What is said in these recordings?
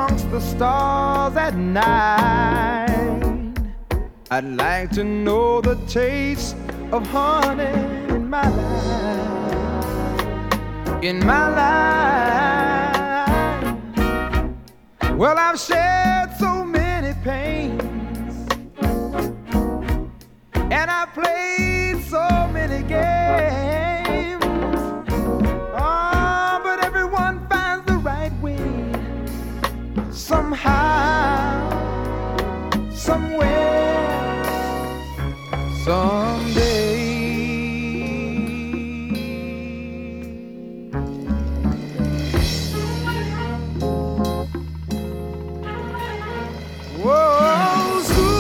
amongst the stars at night. I'd like to know the taste of honey in my life, in my life. Well, I've shared so many pains, and I've played so many games. Oh, but everyone finds the right way, somehow, somewhere, someday. Whoa,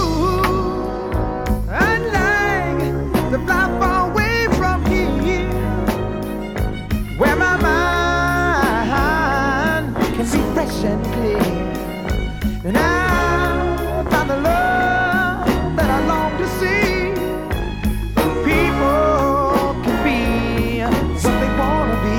soon I'd like to fly far away from here, where my mind can be fresh and clear, and I'll find the love that I long to see. People can be what they wanna be.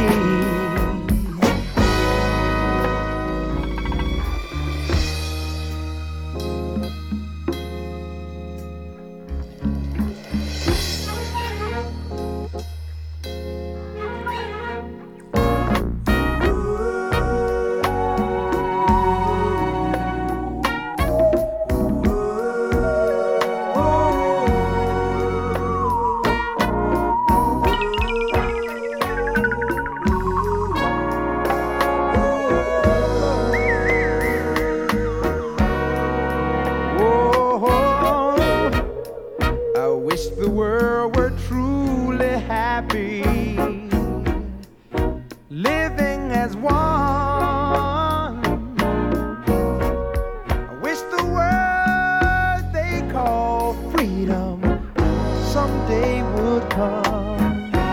I wish the world were truly happy, living as one. I wish the word they call freedom someday would come,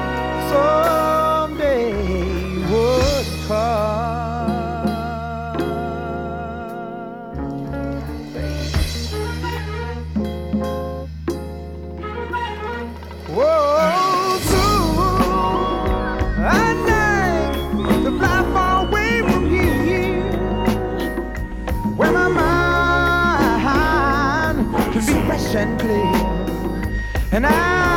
someday would come. Whoa, soon I'd like to fly far away from here, where my mind can be fresh and clear, and I